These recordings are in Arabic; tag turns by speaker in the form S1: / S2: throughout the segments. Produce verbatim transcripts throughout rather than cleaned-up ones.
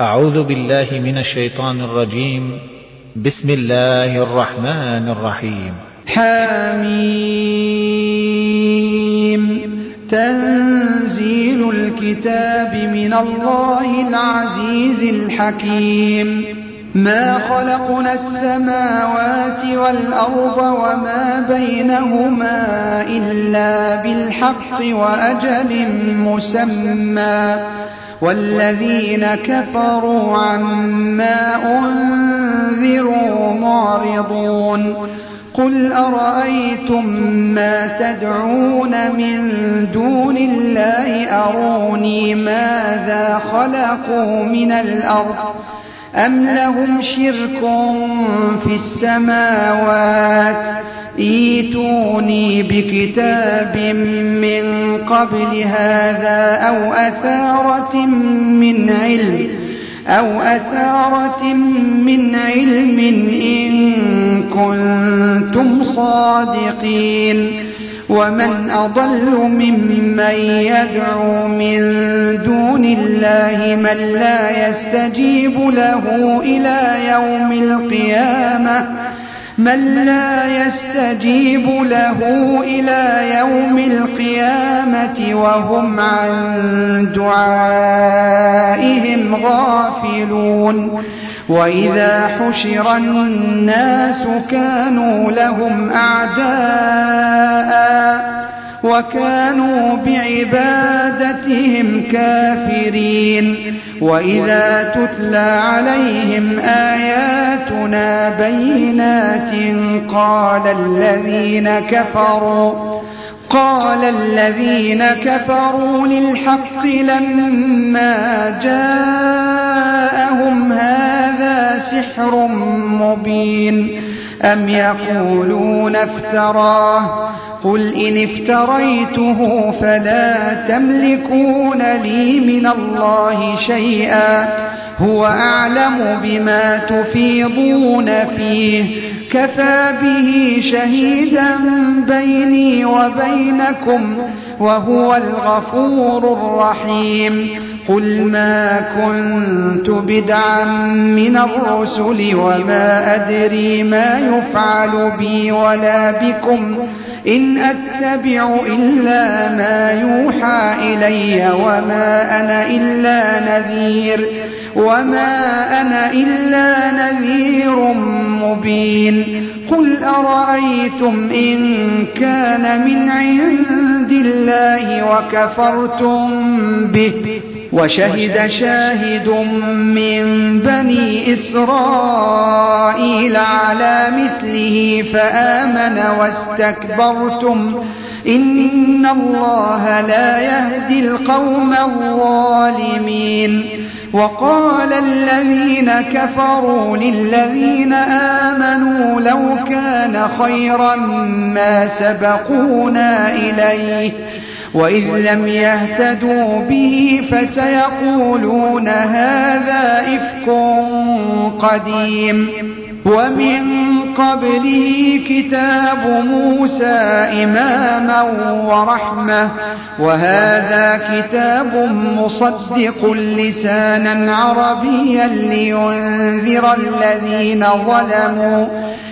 S1: أعوذ بالله من الشيطان الرجيم. بسم الله الرحمن الرحيم.
S2: حميم. تنزيل الكتاب من الله العزيز الحكيم. ما خلقنا السماوات والأرض وما بينهما إلا بالحق وأجل مسمى، والذين كفروا عما أنذروا معرضون. قل أرأيتم ما تدعون من دون الله أروني ماذا خلقوا من الأرض أم لهم شرك في السماوات ائتوني بكتاب من قبل هذا أو أثارة من علم أو أثارة من علم إن كنتم صادقين. ومن أضل ممن يدعو من دون الله من لا يستجيب له إلى يوم القيامة من لا يستجيب له إلى يوم القيامة وهم عن دعائهم غافلون. وإذا حشر الناس كانوا لهم أعداء وكانوا بعبادتهم كافرين. وإذا تتلى عليهم آياتنا بينات قال الذين كفروا قال الذين كفروا للحق لما جاءهم هذا سحر مبين أم يقولون افتراه قل إن افتريته فلا تملكون لي من الله شيئا هو أعلم بما تفيضون فيه كفى به شهيدا بيني وبينكم وهو الغفور الرحيم. قل ما كنت بدعا من الرسل وما أدري ما يفعل بي ولا بكم إن أتبع إلا ما يوحى إلي وما أنا إلا نذير وما أنا إلا نذير مبين. قل أرأيتم إن كان من عند الله وكفرتم به وشهد شاهد من بني إسرائيل على مثله فآمن واستكبرتم إن الله لا يهدي القوم الظالمين. وقال الذين كفروا للذين آمنوا لو كان خيرا ما سبقونا إليه وإذ لم يهتدوا به فسيقولون هذا إفك قديم. ومن قبله كتاب موسى إماما ورحمة وهذا كتاب مصدق لسانا عربيا لينذر الذين ظلموا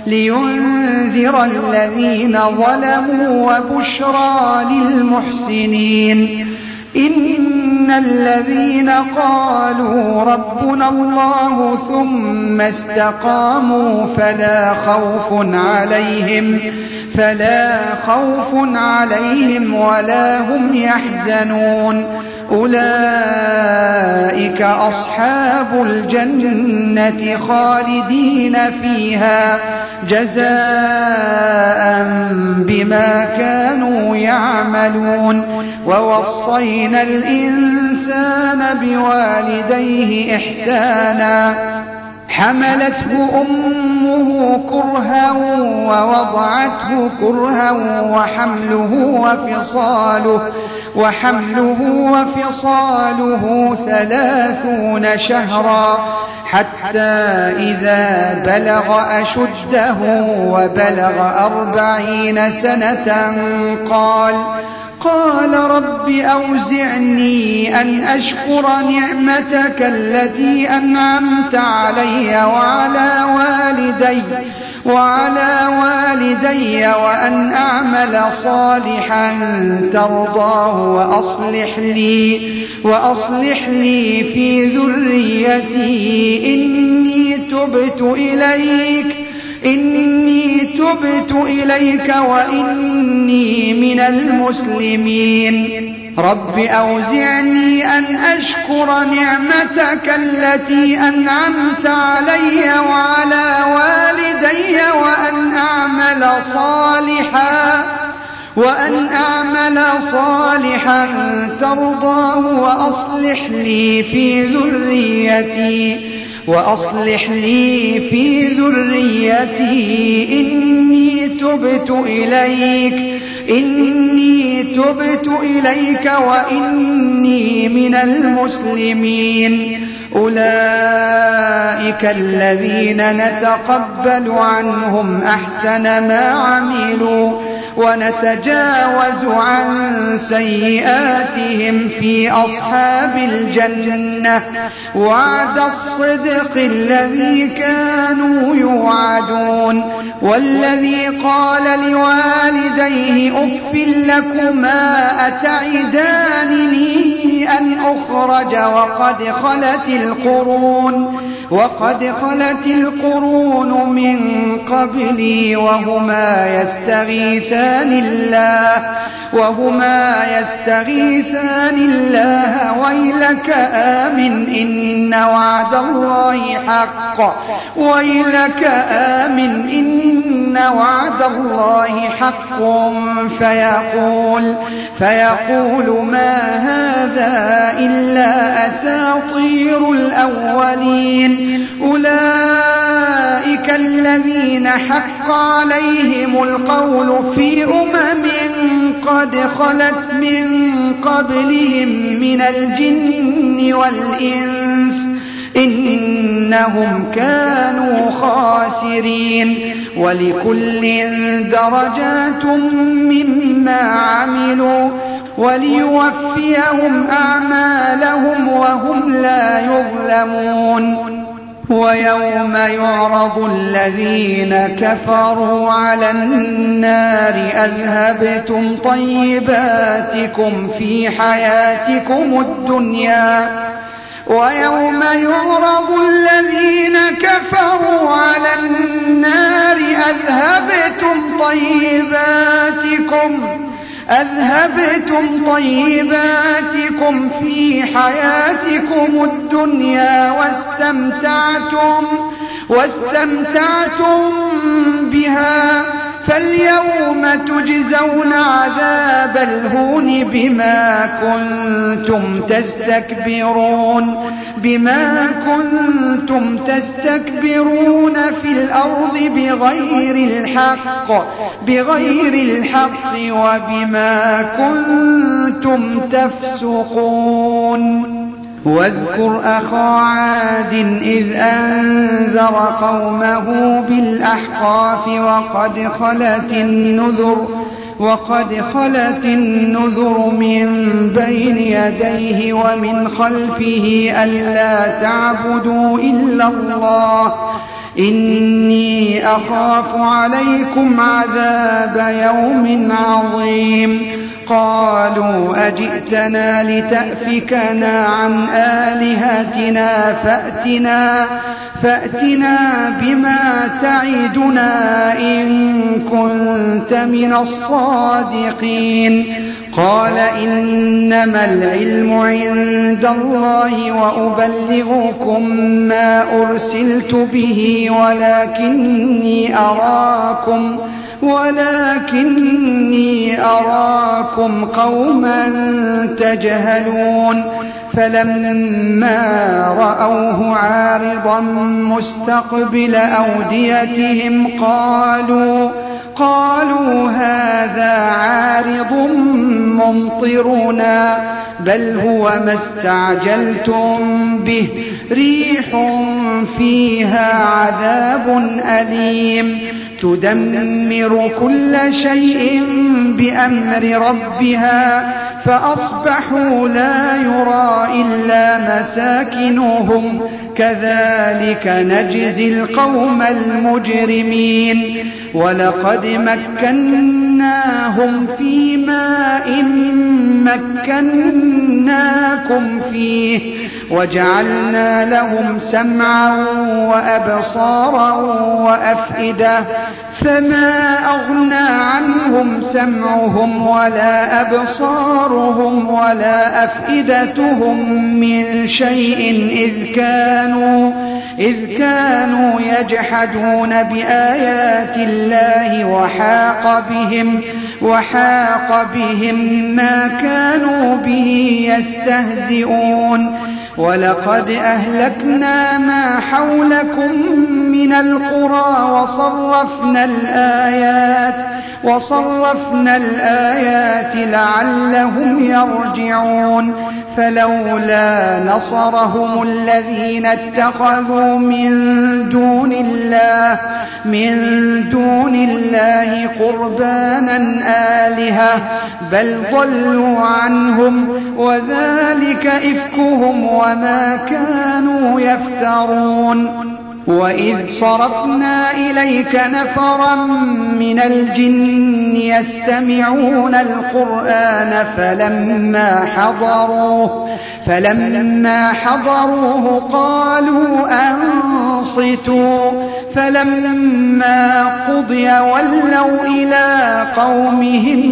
S2: لينذر الذين ظلموا وبشرى للمحسنين. إن الذين قالوا ربنا الله ثم استقاموا فلا خوف عليهم فلا خوف عليهم ولا هم يحزنون. أولئك أصحاب الجنة خالدين فيها جزاء بما كانوا يعملون. ووصينا الإنسان بوالديه إحسانا حملته أمه كرها ووضعته كرها وحمله وفصاله وحمله وفصاله ثلاثون شهرا حتى إذا بلغ أشده وبلغ أربعين سنة قال قال رب أوزعني أن أشكر نعمتك التي أنعمت علي وعلى والدي وعلى والدي وأن أعمل صالحا ترضاه وأصلح لي وأصلح لي في ذريتي إني تبت إليك إني تبت إليك وإني من المسلمين رب أوزعني أن أشكر نعمتك التي أنعمت علي وعلى والدي وأن أعمل صالحا وأن أعمل صالحا ترضاه وأصلح لي في ذريتي وأصلح لي في ذريتي إني تبت إليك إني تبت إليك وإني من المسلمين أولئك الذين نتقبل عنهم أحسن ما عملوا ونتجاوز عن سيئاتهم في أصحاب الجنة وعد الصدق الذي كانوا يوعدون والذي قال لوالديه أف لكما أتعدانني أن أخرج وقد خلت القرون وقد خلت القرون من قبلي وهما يستغيثان الله وهما يستغيثان الله ويلك آمن إن وعد الله حق ويلك آمن إن وعد الله حق فيقول فيقول ما هذا إلا أساطير الأولين أولئك الذين حق عليهم القول في أمم قد خلت من قبلهم من الجن والإنس إنهم كانوا خاسرين ولكل درجات مما عملوا وليوفيهم أعمالهم وهم لا يظلمون ويوم يعرض الذين كفروا على النار أذهبتم طيباتكم في حياتكم الدنيا ويوم يعرض الذين كفروا على النار أذهبتم طيباتكم أذهبتم طيباتكم في حياتكم الدنيا واستمتعتم واستمتعتم بها فاليوم تجزون عذاب الهون بما كنتم تستكبرون بما كنتم تستكبرون في الأرض بغير الحق بغير الحق وبما كنتم تفسقون واذكر أخا عاد إذ أنذر قومه بالأحقاف وقد خلت النذر وقد خلت النذر من بين يديه ومن خلفه ألا تعبدوا إلا الله إني أخاف عليكم عذاب يوم عظيم قالوا أجئتنا لتأفكنا عن آلهتنا فأتنا فأتنا بما تعدنا إن كنت من الصادقين قال إنما العلم عند الله وأبلغكم ما أرسلت به ولكني أراكم ولكني أراكم قوما تجهلون فلما رأوه عارضا مستقبل أوديتهم قالوا قالوا هذا عارض ممطرنا بل هو ما استعجلتم به ريح فيها عذاب أليم تدمر كل شيء بأمر ربها فأصبحوا لا يرى إلا مساكنهم كذلك نجزي القوم المجرمين ولقد مكناهم في ماء مكناكم فيه وجعلنا لهم سمعا وأبصارا وأفئدة فما أغنى عنهم سمعهم ولا أبصارهم ولا أفئدتهم من شيء إذ كانوا إذ كانوا يجحدون بآيات الله وحاق بهم وحاق بهم ما كانوا به يستهزئون ولقد أهلكنا ما حولكم من القرى وصرفنا الآيات وصرفنا الآيات لعلهم يرجعون فلولا نصرهم الذين اتخذوا من دون الله من دون الله قربانا آلهة بل ضلوا عنهم وذلك إفكهم وما كانوا يفترون وإذ صرفنا إليك نفرا من الجن يستمعون القرآن فلما حضروه فلما حضروه قالوا أنصتوا فلما قضي ولوا إلى قومهم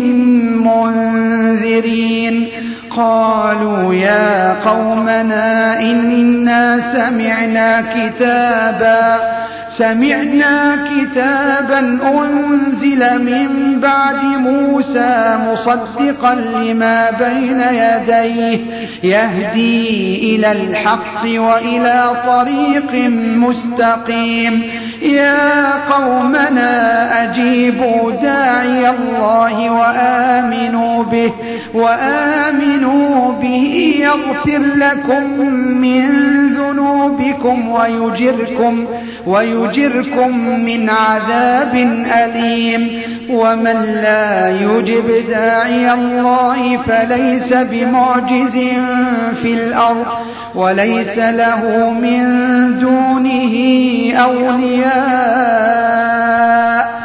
S2: منذرين قالوا يا قومنا إنا سمعنا كتابا سمعنا كتابا أنزل من بعد موسى مصدقا لما بين يديه يهدي إلى الحق وإلى طريق مستقيم يا قومنا أجيبوا داعي الله وآمنوا به وآمنوا به يغفر لكم من ذنوبكم ويجركم ويجركم من عذاب أليم ومن لا يجب داعي الله فليس بمعجز في الأرض وليس له من دونه أولياء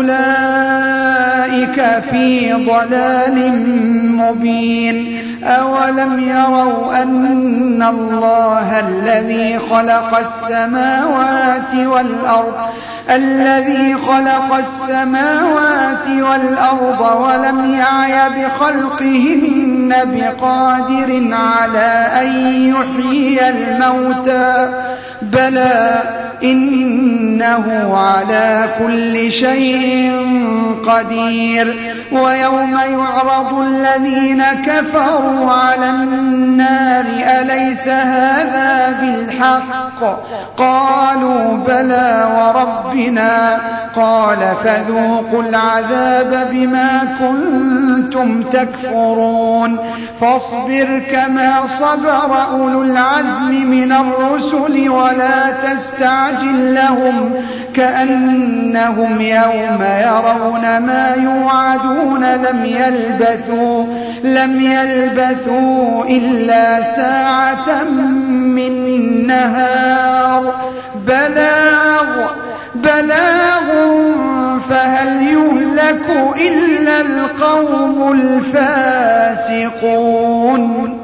S2: أولئك في ضلال مبين أولم يروا أن الله الذي خلق السماوات والأرض الذي خلق السماوات والأرض ولم يعي بخلقهن بقادر على أن يحيي الموتى بلى إنه على كل شيء قدير ويوم يعرض الذين كفروا على النار أليس هذا بالحق قالوا بلى وربنا قال فذوقوا العذاب بما كنتم تكفرون فاصبر كما صبر أولو العزم من الرسل ولا تستعجل لهم كأنهم يوم يرون ما يوعدون لم يلبثوا لم يلبثوا إلا ساعة من نهار بلاغ بلاغ فهل يهلك إلا القوم الفاسقون